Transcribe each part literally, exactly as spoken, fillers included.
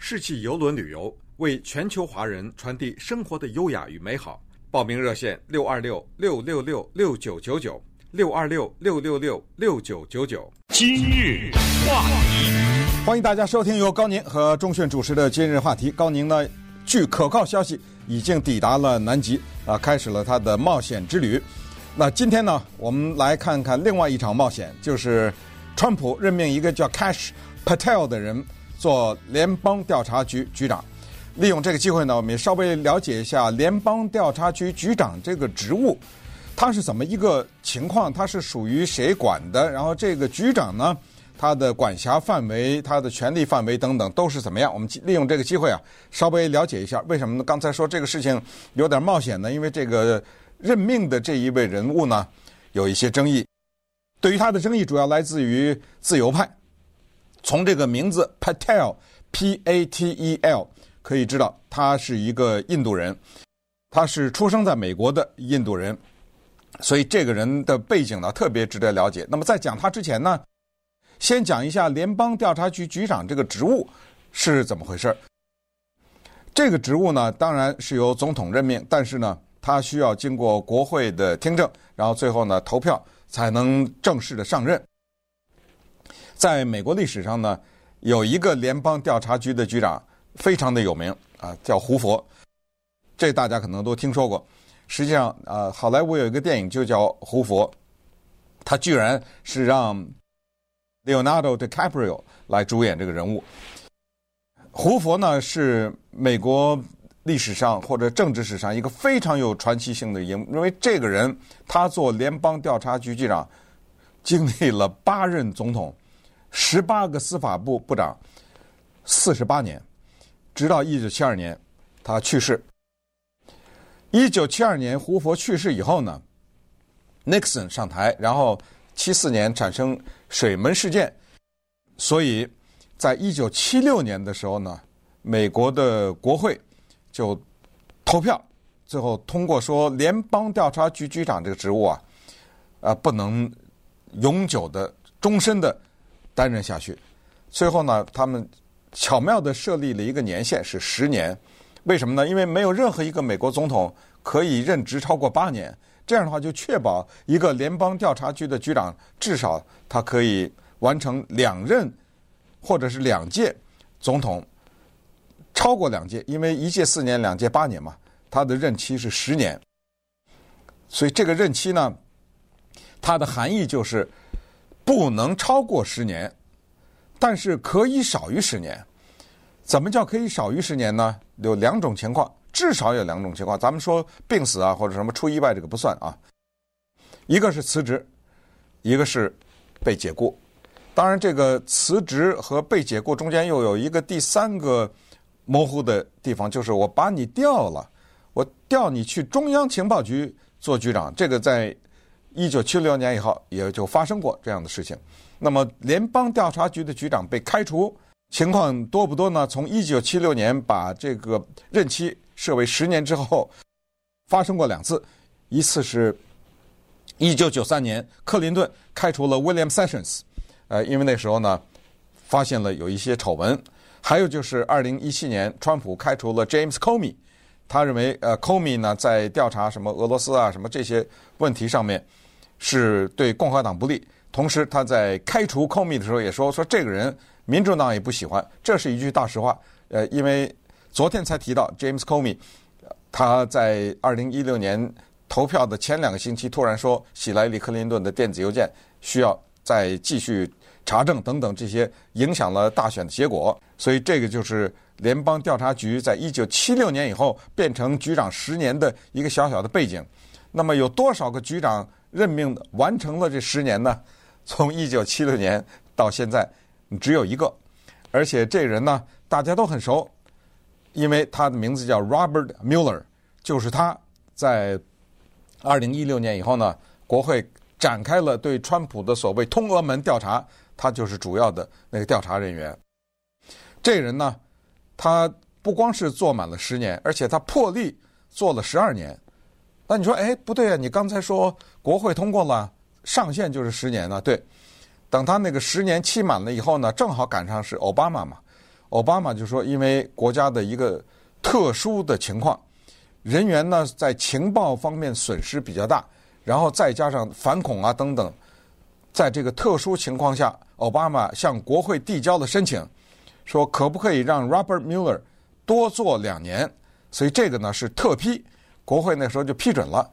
世纪邮轮旅游，为全球华人传递生活的优雅与美好。报名热线六二六六六六六九九九六二六六六六六九九九。 今日话题， 欢迎大家收听由高宁和钟迅主持的今日话题。高宁呢，据可靠消息已经抵达了南极啊，开始了他的冒险之旅。那今天呢，我们来看看另外一场冒险，就是川普任命一个叫 Kash Patel 的人做联邦调查局局长。利用这个机会呢，我们也稍微了解一下联邦调查局局长这个职务，它是怎么一个情况，它是属于谁管的，然后这个局长呢，他的管辖范围、他的权力范围等等都是怎么样。我们利用这个机会啊，稍微了解一下。为什么呢？刚才说这个事情有点冒险呢？因为这个任命的这一位人物呢，有一些争议。对于他的争议主要来自于自由派。从这个名字 Patel P A T E L 可以知道他是一个印度人，他是出生在美国的印度人，所以这个人的背景呢特别值得了解。那么在讲他之前呢，先讲一下联邦调查局局长这个职务是怎么回事。这个职务呢当然是由总统任命，但是呢他需要经过国会的听证，然后最后呢投票才能正式的上任。在美国历史上呢，有一个联邦调查局的局长非常的有名啊，叫胡佛，这大家可能都听说过。实际上啊，好莱坞有一个电影就叫《胡佛》，他居然是让 Leonardo DiCaprio 来主演这个人物。胡佛呢是美国历史上或者政治史上一个非常有传奇性的人物，因为这个人他做联邦调查局局长，经历了八任总统，十八个司法部部长，四十八年，直到一九七二年他去世。一九七二年胡佛去世以后呢 ，Nixon 上台，然后七四年产生水门事件，所以在一九七六年的时候呢，美国的国会就投票，最后通过说联邦调查局局长这个职务啊，呃，不能永久的、终身的担任下去。最后呢，他们巧妙地设立了一个年限，是十年。为什么呢？因为没有任何一个美国总统可以任职超过八年，这样的话就确保一个联邦调查局的局长至少他可以完成两任或者是两届总统，超过两届，因为一届四年，两届八年嘛，他的任期是十年。所以这个任期呢，它的含义就是不能超过十年，但是可以少于十年。怎么叫可以少于十年呢？有两种情况，至少有两种情况。咱们说病死啊，或者什么出意外，这个不算啊。一个是辞职，一个是被解雇。当然，这个辞职和被解雇中间又有一个第三个模糊的地方，就是我把你调了，我调你去中央情报局做局长。这个在一九七六年以后也就发生过这样的事情。那么联邦调查局的局长被开除，情况多不多呢？从一九七六年把这个任期设为十年之后，发生过两次。一次是一九九三年，克林顿开除了 William Sessions， 呃，因为那时候呢发现了有一些丑闻。还有就是二零一七年，川普开除了 James Comey， 他认为呃 Comey 呢在调查什么俄罗斯啊什么这些问题上面是对共和党不利。同时他在开除 Comey 的时候也说说这个人民主党也不喜欢，这是一句大实话。呃，因为昨天才提到 James Comey， 他在二零一六年投票的前两个星期突然说希莱里克林顿的电子邮件需要再继续查证等等，这些影响了大选的结果。所以这个就是联邦调查局在一九七六年以后变成局长十年的一个小小的背景。那么有多少个局长任命完成了这十年呢？从一九七六年到现在只有一个，而且这人呢大家都很熟，因为他的名字叫 Robert Mueller， 就是他在二零一六年以后呢，国会展开了对川普的所谓通俄门调查，他就是主要的那个调查人员。这人呢，他不光是做满了十年，而且他破例做了十二年。那你说，哎，不对啊，你刚才说国会通过了，上限就是十年呢？对，等他那个十年期满了以后呢，正好赶上是奥巴马嘛。 奥巴马就说，因为国家的一个特殊的情况，人员呢在情报方面损失比较大，然后再加上反恐啊等等，在这个特殊情况下，奥巴马向国会递交了申请，说可不可以让 Robert Mueller 多做两年，所以这个呢是特批，国会那时候就批准了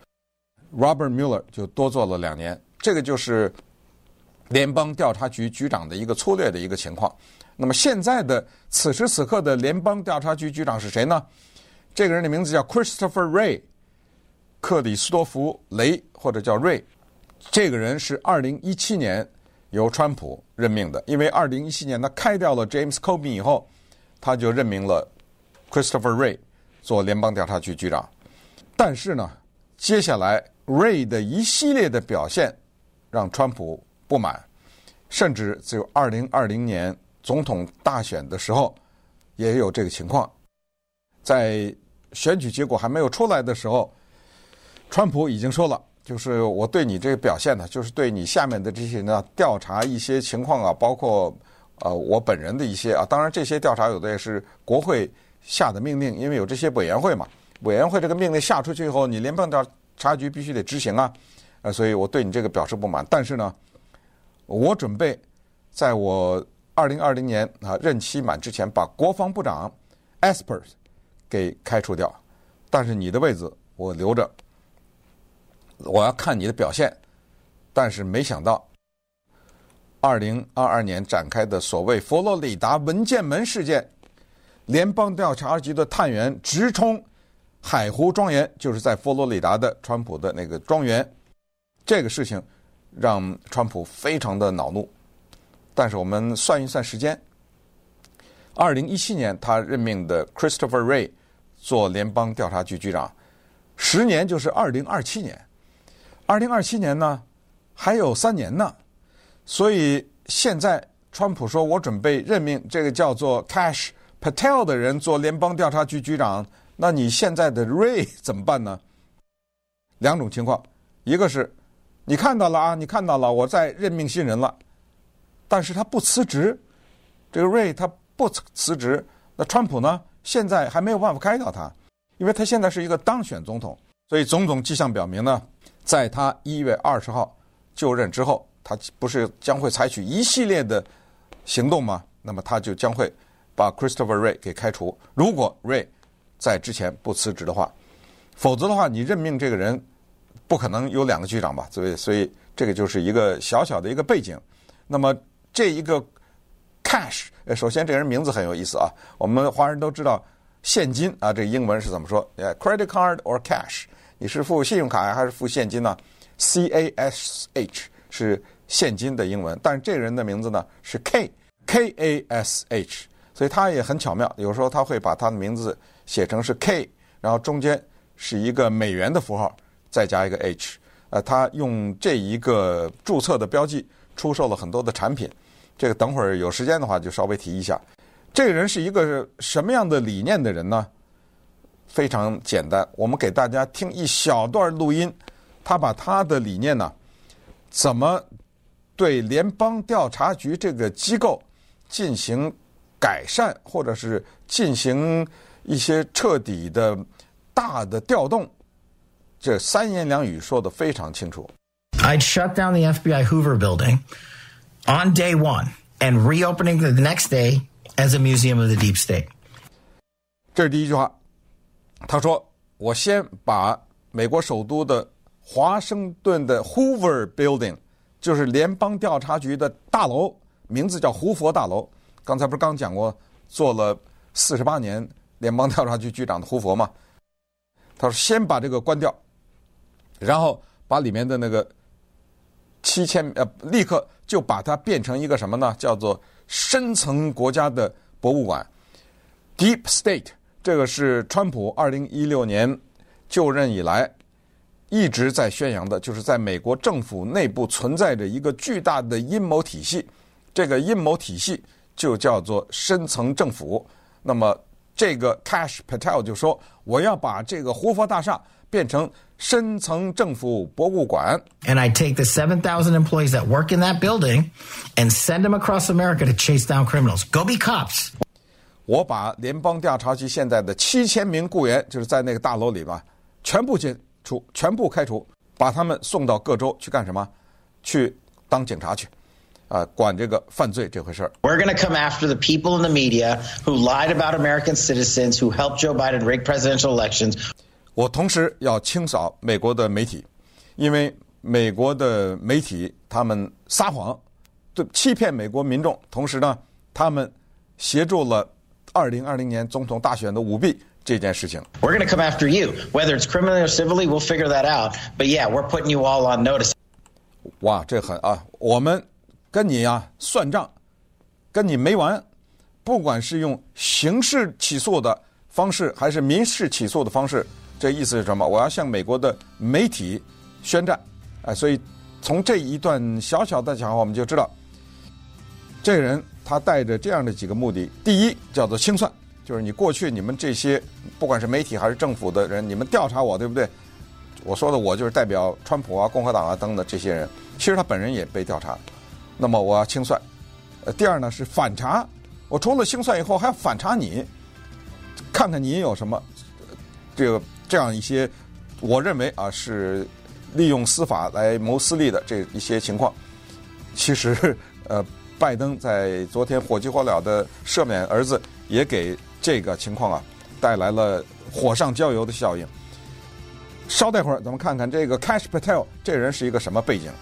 Robert Mueller 就多做了两年。这个就是联邦调查局局长的一个粗略的一个情况。那么现在的此时此刻的联邦调查局局长是谁呢？这个人的名字叫 Christopher Wray， 克里斯多弗·雷或者叫瑞。这个人是二零一七年由川普任命的，因为二零一七年他开掉了 James Comey 以后，他就任命了 Christopher Wray 做联邦调查局局长。但是呢，接下来 Wray 的一系列的表现让川普不满，甚至只有二零二零年总统大选的时候也有这个情况。在选举结果还没有出来的时候，川普已经说了，就是我对你这个表现呢，就是对你下面的这些呢调查一些情况啊，包括呃我本人的一些啊，当然这些调查有的也是国会下的命令，因为有这些委员会嘛，委员会这个命令下出去以后，你联邦调查局必须得执行啊，呃，所以我对你这个表示不满。但是呢，我准备在我二零二零年啊任期满之前，把国防部长 Esper 给开除掉，但是你的位子我留着，我要看你的表现。但是没想到二零二二年展开的所谓佛罗里达文件门事件，联邦调查局的探员直冲海湖庄园，就是在佛罗里达的川普的那个庄园，这个事情让川普非常的恼怒。但是我们算一算时间，二零一七年他任命的 Christopher Wray 做联邦调查局局长，十年就是二零二七年。二零二七年呢还有三年呢，所以现在川普说我准备任命这个叫做 Kash Patel 的人做联邦调查局局长，那你现在的 Wray 怎么办呢？两种情况，一个是你看到了啊，你看到了我在任命新人了，但是他不辞职，这个 Wray 他不辞职，那川普呢现在还没有办法开掉他，因为他现在是一个当选总统，所以种种迹象表明呢，在他一月二十号就任之后，他不是将会采取一系列的行动吗？那么他就将会把 Christopher Wray 给开除。如果 Wray 在之前不辞职的话，否则的话，你任命这个人不可能有两个局长吧？所以，所以这个就是一个小小的一个背景。那么这一个 Cash， 首先这人名字很有意思啊，我们华人都知道现金啊，这英文是怎么说 ？Credit card or cash？ 你是付信用卡还是付现金呢 ？C A S H 是现金的英文，但是这个人的名字呢是 K K A S H， 所以他也很巧妙，有时候他会把他的名字写成是 K， 然后中间是一个美元的符号，再加一个 H。呃，他用这一个注册的标记出售了很多的产品，这个等会儿有时间的话就稍微提一下。这个人是一个什么样的理念的人呢？非常简单，我们给大家听一小段录音，他把他的理念呢，怎么对联邦调查局这个机构进行改善，或者是进行一些彻底的大的调动，这三言两语说得非常清楚。 I'd shut down the F B I Hoover building on day one and reopening the next day as a museum of the deep state. 这是第一句话，他说我先把美国首都的华盛顿的 Hoover Building， 就是联邦调查局的大楼，名字叫胡佛大楼，刚才不是刚讲过做了四十八年联邦调查局局长的胡佛吗？他说先把这个关掉，然后把里面的那个七千呃，立刻就把它变成一个什么呢？叫做深层国家的博物馆 Deep State。 这个是川普二零一六年就任以来一直在宣扬的，就是在美国政府内部存在着一个巨大的阴谋体系，这个阴谋体系就叫做深层政府。那么这个 Kash Patel 就说我要把这个胡佛大厦变成深层政府博物馆。 And I take the seven thousand employees that work in that building and send them across America to chase down criminals. Go be cops. 我把联邦调查局现在的七千名雇员，就是在那个大楼里吧，全部解除，全部开除，把他们送到各州去干什么？去当警察去，啊，管这个犯罪这回事儿。 We're going to come after the people in the media who lied about American citizens, who helped Joe Biden rig presidential elections. 我同时要清扫美国的媒体，因为美国的媒体他们撒谎，对，欺骗美国民众，同时呢，他们协助了二零二零年总统大选的舞弊这件事情。 We're going to come after you. Whether it's criminally or civilly, we'll figure that out. But yeah, we're putting you all on notice. 哇，这狠啊！我们跟你啊算账，跟你没完。不管是用刑事起诉的方式，还是民事起诉的方式，这意思是什么？我要向美国的媒体宣战。哎，所以从这一段小小的讲话，我们就知道，这个人他带着这样的几个目的：第一，叫做清算，就是你过去你们这些不管是媒体还是政府的人，你们调查我，对不对？我说的我就是代表川普啊、共和党啊等等这些人，其实他本人也被调查。那么我要清算。呃，第二呢是反查，我除了清算以后还要反查你，看看你有什么这个这样一些我认为啊是利用司法来谋私利的这一些情况。其实呃，拜登在昨天火急火燎的赦免儿子，也给这个情况啊带来了火上浇油的效应。稍待会儿，咱们看看这个 Kash Patel 这人是一个什么背景。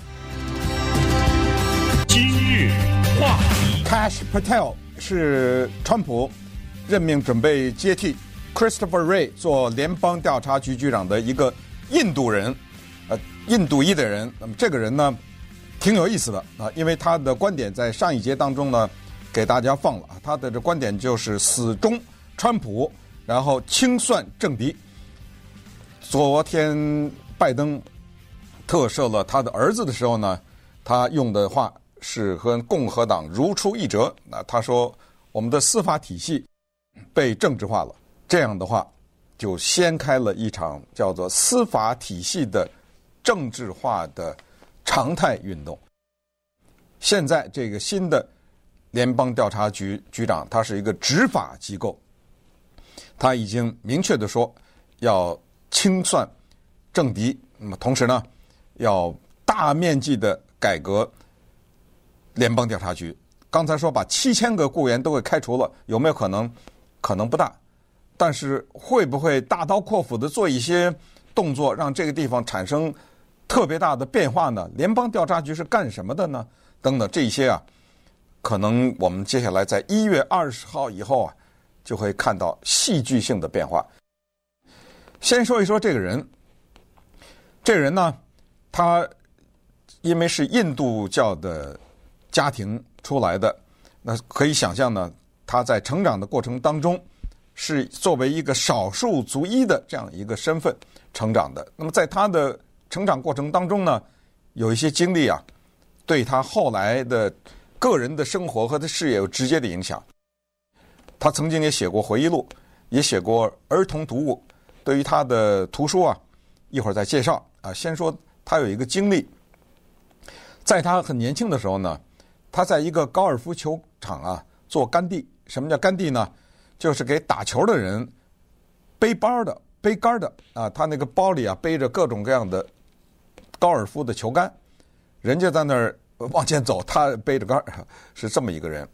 今日话题 Kash Patel 是川普任命准备接替 Christopher Wray 做联邦调查局局长的一个印度人，呃，印度裔的人。那么这个人呢，挺有意思的啊，因为他的观点在上一节当中呢给大家放了，他的这观点就是死忠川普，然后清算政敌。昨天拜登特赦了他的儿子的时候呢，他用的话是和共和党如出一辙。那他说我们的司法体系被政治化了，这样的话就掀开了一场叫做司法体系的政治化的常态运动。现在这个新的联邦调查局局长，他是一个执法机构，他已经明确的说要清算政敌，那么同时呢，要大面积的改革联邦调查局。刚才说把七千个雇员都给开除了，有没有可能？可能不大，但是会不会大刀阔斧的做一些动作，让这个地方产生特别大的变化呢？联邦调查局是干什么的呢？等等这些啊，可能我们接下来在一月二十号以后啊，就会看到戏剧性的变化。先说一说这个人，这个人呢，他因为是印度教的家庭出来的，那可以想象呢，他在成长的过程当中是作为一个少数族裔的这样一个身份成长的。那么在他的成长过程当中呢，有一些经历啊，对他后来的个人的生活和他事业有直接的影响。他曾经也写过回忆录，也写过儿童读物。对于他的图书啊，一会儿再介绍啊。先说他有一个经历，在他很年轻的时候呢，他在一个高尔夫球场啊做杆弟。什么叫杆弟呢？就是给打球的人背包的、背杆的啊。他那个包里啊背着各种各样的高尔夫的球杆，人家在那儿往前走，他背着杆，是这么一个人。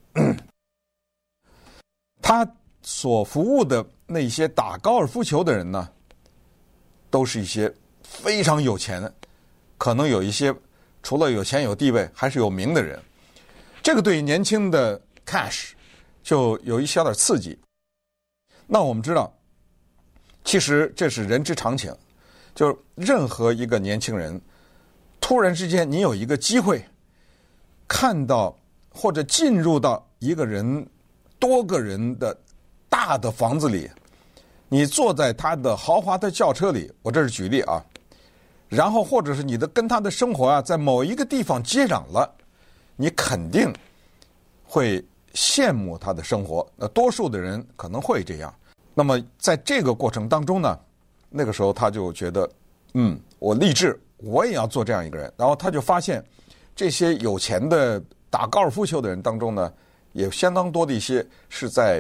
他所服务的那些打高尔夫球的人呢，都是一些非常有钱的，可能有一些除了有钱有地位，还是有名的人。这个对年轻的 Kash 就有一小点刺激。那我们知道，其实这是人之常情，就是任何一个年轻人，突然之间你有一个机会，看到或者进入到一个人多个人的大的房子里，你坐在他的豪华的轿车里，我这是举例啊，然后或者是你的跟他的生活啊，在某一个地方接壤了，你肯定会羡慕他的生活。那多数的人可能会这样。那么在这个过程当中呢，那个时候他就觉得，嗯，我立志，我也要做这样一个人。然后他就发现，这些有钱的打高尔夫球的人当中呢，也相当多的一些是在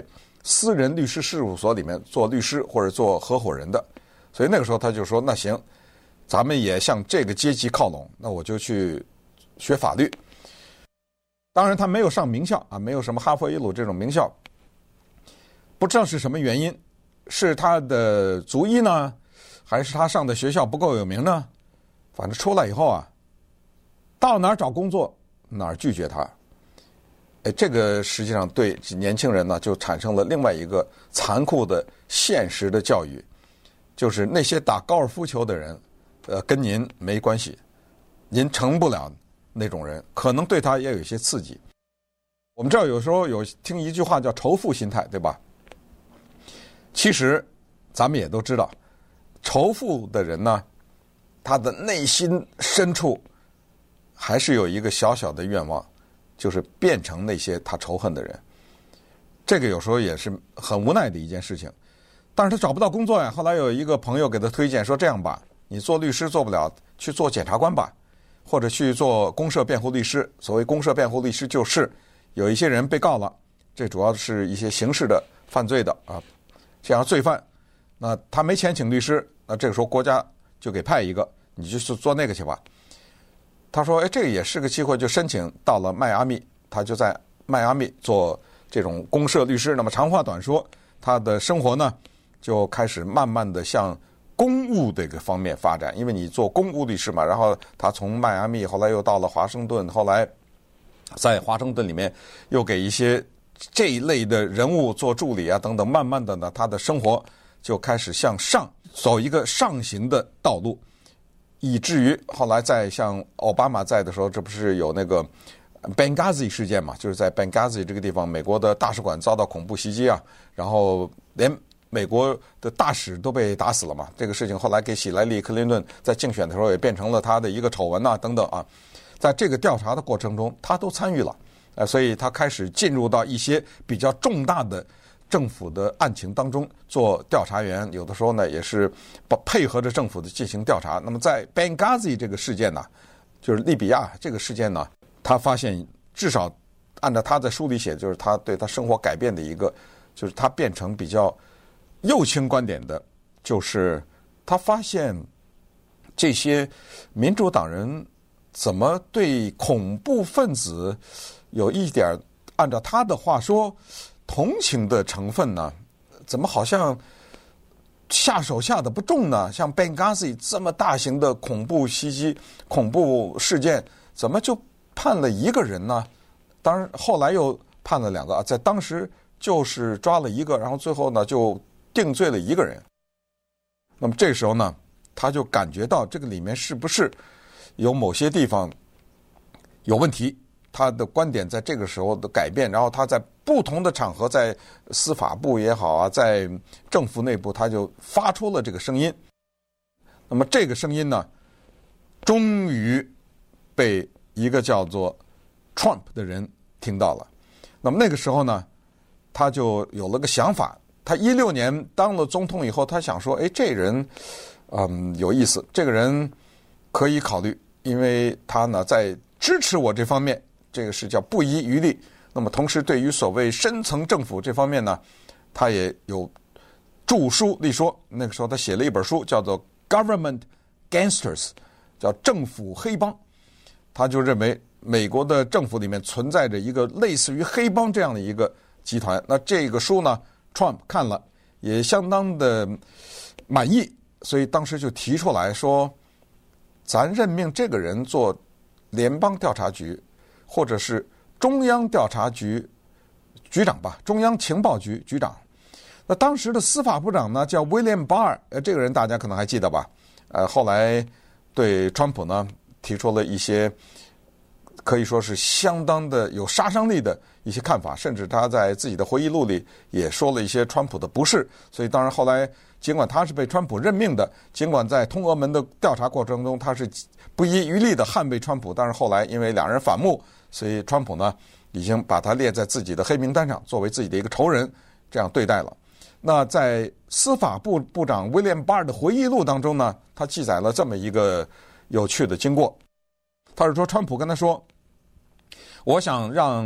私人律师事务所里面做律师或者做合伙人的。所以那个时候他就说，那行，咱们也向这个阶级靠拢，那我就去学法律。当然他没有上名校啊，没有什么哈佛耶鲁这种名校，不知道是什么原因，是他的族裔呢，还是他上的学校不够有名呢？反正出来以后啊，到哪儿找工作哪儿拒绝他。哎，这个实际上对年轻人呢就产生了另外一个残酷的现实的教育，就是那些打高尔夫球的人，呃，跟您没关系，您成不了那种人，可能对他也有一些刺激。我们知道有时候有听一句话叫仇富心态，对吧？其实咱们也都知道，仇富的人呢，他的内心深处还是有一个小小的愿望，就是变成那些他仇恨的人。这个有时候也是很无奈的一件事情，但是他找不到工作呀。后来有一个朋友给他推荐说，这样吧，你做律师做不了，去做检察官吧，或者去做公社辩护律师。所谓公社辩护律师，就是有一些人被告了，这主要是一些刑事的犯罪的啊，这样罪犯，那他没钱请律师，那这个时候国家就给派一个，你就去做那个去吧。他说，哎，这个也是个机会，就申请到了迈阿密，他就在迈阿密做这种公社律师。那么长话短说，他的生活呢就开始慢慢的向公务这个方面发展，因为你做公务律师嘛。然后他从迈阿密后来又到了华盛顿，后来在华盛顿里面又给一些这一类的人物做助理啊等等，慢慢的呢，他的生活就开始向上走一个上行的道路，以至于后来在像奥巴马在的时候，这不是有那个 Benghazi 事件嘛，就是在 Benghazi 这个地方，美国的大使馆遭到恐怖袭击啊，然后连美国的大使都被打死了嘛。这个事情后来给希莱利·克林顿在竞选的时候也变成了他的一个丑闻啊等等啊。在这个调查的过程中，他都参与了，呃，所以他开始进入到一些比较重大的政府的案情当中做调查员，有的时候呢也是配合着政府的进行调查。那么在 Benghazi 这个事件呢，就是利比亚这个事件呢，他发现至少按照他在书里写，就是他对他生活改变的一个，就是他变成比较右倾观点的，就是他发现这些民主党人怎么对恐怖分子有一点按照他的话说同情的成分呢？怎么好像下手下的不重呢？像 Benghazi 这么大型的恐怖袭击、恐怖事件，怎么就判了一个人呢？当然后来又判了两个，在当时就是抓了一个，然后最后呢就定罪了一个人。那么这时候呢，他就感觉到这个里面是不是有某些地方有问题，他的观点在这个时候的改变，然后他在不同的场合，在司法部也好啊，在政府内部，他就发出了这个声音。那么这个声音呢，终于被一个叫做 Trump 的人听到了。那么那个时候呢，他就有了个想法。他一六年当了总统以后，他想说，哎，这人嗯有意思，这个人可以考虑，因为他呢在支持我这方面，这个是叫不遗余力。那么同时对于所谓深层政府这方面呢，他也有著书立说。那个时候他写了一本书叫做 Government Gangsters， 叫政府黑帮。他就认为美国的政府里面存在着一个类似于黑帮这样的一个集团。那这个书呢 Trump 看了也相当的满意，所以当时就提出来说，咱任命这个人做联邦调查局或者是中央调查局局长吧，中央情报局局长。那当时的司法部长呢叫 William Barr， 呃，这个人大家可能还记得吧？呃，后来对川普呢提出了一些可以说是相当的有杀伤力的一些看法，甚至他在自己的回忆录里也说了一些川普的不是。所以当然后来尽管他是被川普任命的，尽管在通俄门的调查过程中他是不遗余力的捍卫川普，但是后来因为两人反目，所以川普呢已经把他列在自己的黑名单上，作为自己的一个仇人这样对待了。那在司法部部长威廉·巴尔的回忆录当中呢，他记载了这么一个有趣的经过。他是说，川普跟他说，我想让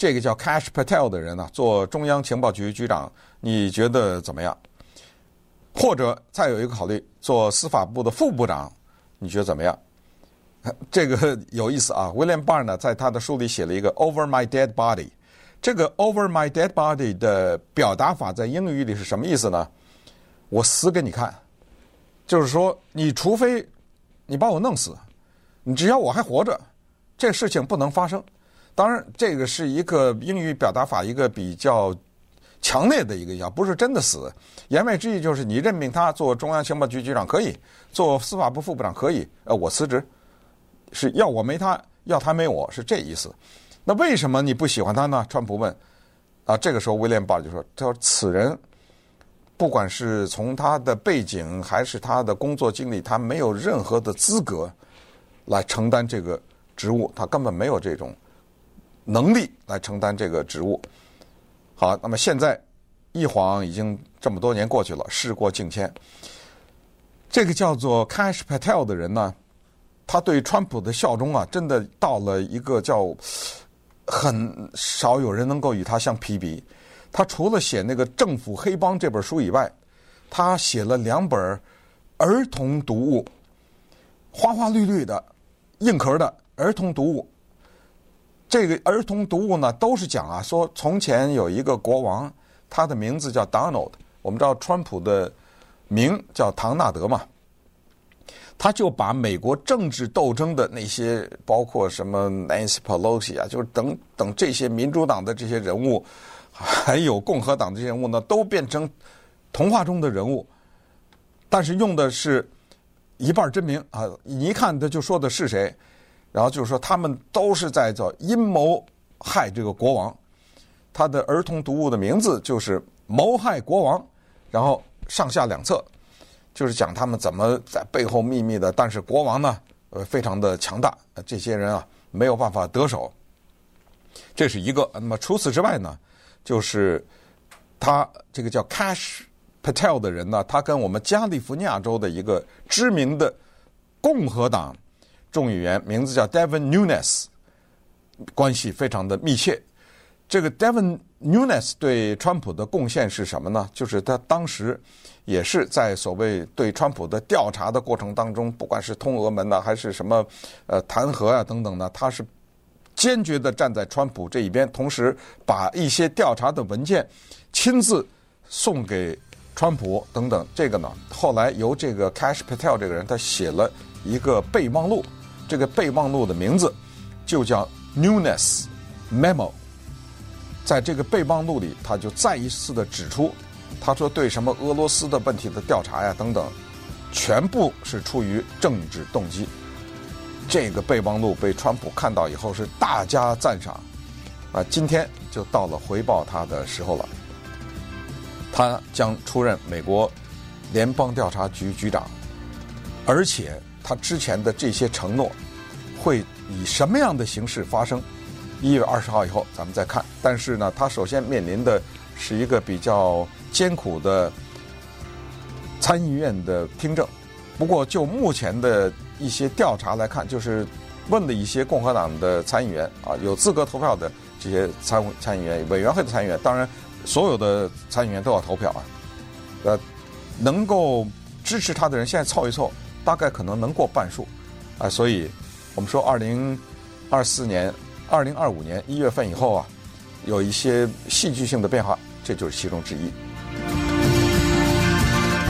这个叫 Kash Patel 的人呢、啊、做中央情报局局长，你觉得怎么样？或者再有一个考虑，做司法部的副部长，你觉得怎么样？这个有意思啊。William Barr 呢，在他的书里写了一个 Over My Dead Body。这个 Over My Dead Body 的表达法在英语里是什么意思呢？我死给你看，就是说，你除非你把我弄死，你只要我还活着，这个事情不能发生。当然，这个是一个英语表达法，一个比较强烈的一个讲，不是真的死。言外之意就是，你任命他做中央情报局局长可以，做司法部副部长可以，呃，我辞职，是要我没他，要他没我，是这意思。那为什么你不喜欢他呢？川普问。啊，这个时候威廉·巴就说：“他说此人，不管是从他的背景还是他的工作经历，他没有任何的资格来承担这个职务，他根本没有这种能力来承担这个职务。”好，那么现在一晃已经这么多年过去了，事过境迁。这个叫做 Kash Patel 的人呢，他对川普的效忠啊，真的到了一个叫很少有人能够与他相匹敌。他除了写那个《政府黑帮》这本书以外，他写了两本儿童读物，花花绿绿的硬壳的儿童读物。这个儿童读物呢，都是讲啊，说从前有一个国王，他的名字叫 Donald。我们知道川普的名叫唐纳德嘛，他就把美国政治斗争的那些，包括什么 Nancy Pelosi 啊，就是等等这些民主党的这些人物，还有共和党的这些人物呢，都变成童话中的人物，但是用的是一半真名啊，你一看他就说的是谁。然后就是说，他们都是在做阴谋害这个国王。他的儿童读物的名字就是《谋害国王》，然后上下两册，就是讲他们怎么在背后秘密的。但是国王呢，呃，非常的强大，这些人啊没有办法得手。这是一个。那么除此之外呢，就是他这个叫 Kash Patel 的人呢，他跟我们加利福尼亚州的一个知名的共和党众议员，名字叫 Devin Nunes， 关系非常的密切。这个 Devin Nunes 对川普的贡献是什么呢？就是他当时也是在所谓对川普的调查的过程当中，不管是通俄门呢，还是什么呃弹劾啊等等呢，他是坚决的站在川普这一边，同时把一些调查的文件亲自送给川普等等。这个呢，后来由这个 Kash Patel 这个人，他写了一个备忘录。这个备忘录的名字就叫 Nunes Memo。 在这个备忘录里，他就再一次的指出，他说对什么俄罗斯的问题的调查呀等等，全部是出于政治动机。这个备忘录被川普看到以后是大加赞赏啊！今天就到了回报他的时候了，他将出任美国联邦调查局局长，而且他之前的这些承诺会以什么样的形式发生？一月二十号以后咱们再看。但是呢，他首先面临的是一个比较艰苦的参议院的听证。不过就目前的一些调查来看，就是问的一些共和党的参议员啊，有资格投票的这些参参议员、委员会的参议员，当然所有的参议员都要投票啊。呃，能够支持他的人，现在凑一凑，大概可能能过半数啊。所以我们说，二零二四年、二零二五年一月份以后啊，有一些戏剧性的变化，这就是其中之一。